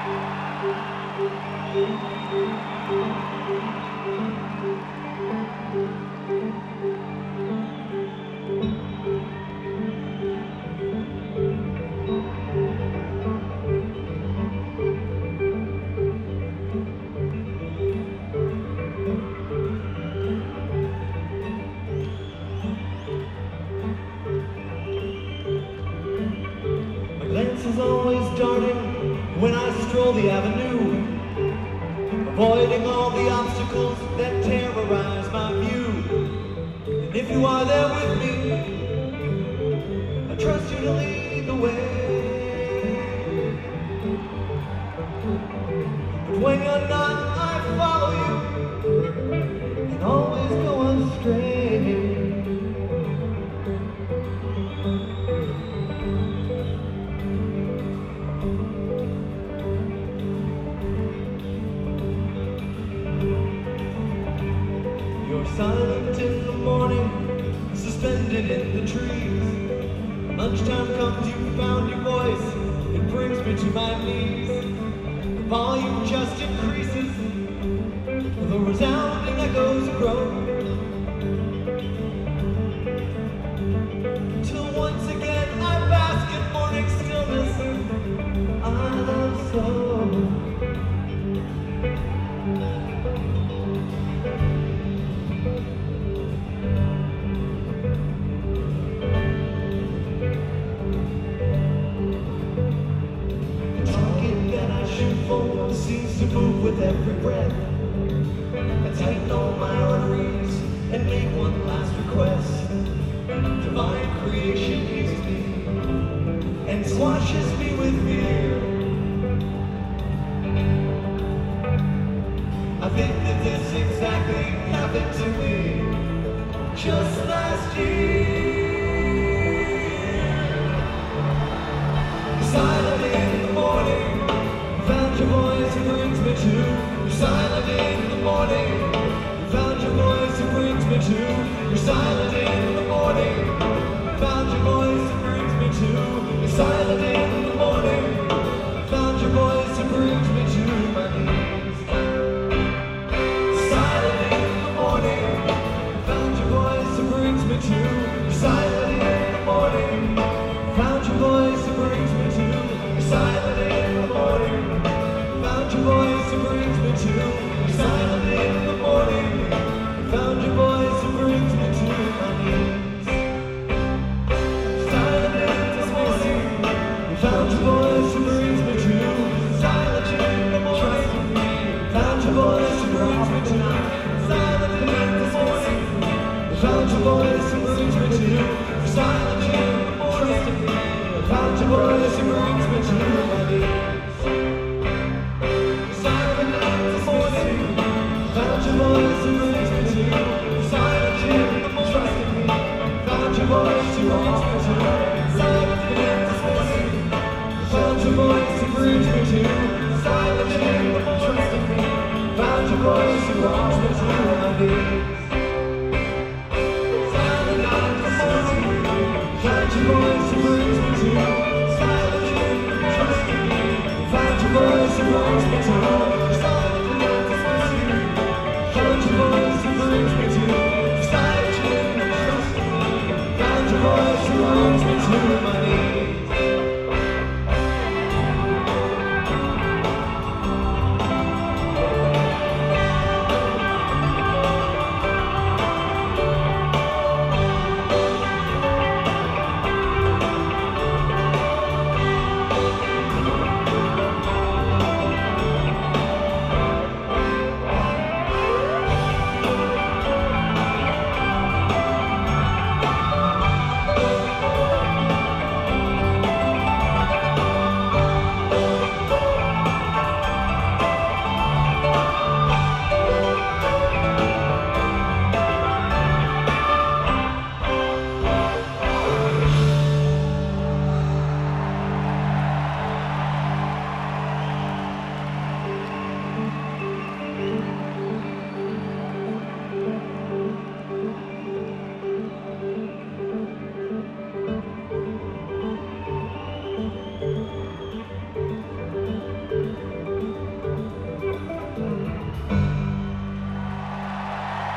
Is always darting when I stroll the avenue, avoiding all the obstacles that terrorize my view. And if you are there with me, I trust you to lead the way. But when you're not, I follow you and always go astray. Silent in the morning, suspended in the trees. Lunchtime comes, you found your voice, it brings me to my knees. The volume just increases, the resounding echoes grow, till once again I bask in morning stillness I love so. Seems to move with every breath. I tighten all my arteries and make one last request. Divine creation heals me and squashes me with fear. I think that this exactly happened to me just last year. Silent in the morning, found your voice who brings me to. You're silent in the morning. You found your voice who brings me to. You're silent in the morning. You found your voice who brings me to. You're silent in the morning. You found your voice who brings me to my knees. Silent in the morning. You found your voice who brings me to. You're silent in the morning. You found your voice who brings me to. You're silent in the morning. Found your voice who brings me to. You're silent in the morning. Found your voice who brings me to my knees. Silent in the morning. You found your voice who brings me to. Silent in the morning. Found your voice who brings me to. Silent in the morning. You found your voice who brings me to. Silent in the morning. Found your voice who brings me to my knees. Found your voice who brings me to. Silent in the morning. Found your voice who brings me to. Silent in the morning. Found your voice who brings me to. Silent in the morning. Found your voice who brings me to my knees. Silent in the morning. Found your voice who brings me to. Silent in the morning. Found your voice who brings me to.